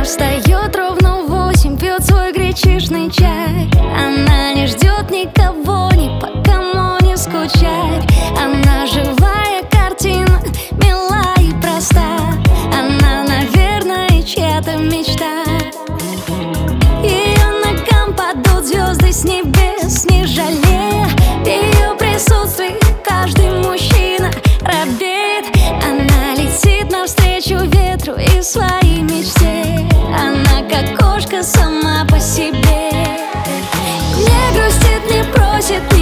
Встает ровно в 8, пьет свой гречишный чай. Она не ждет никого, ни по кому не скучать. Она живая картина, мила и проста. Она, наверное, чья-то мечта. Ее ногам падут звезды с небес, не жалея. В ее присутствии каждый мужчина робеет. Она летит навстречу ветру и своей мечте. Она как кошка сама по себе. Не грустит, не просит,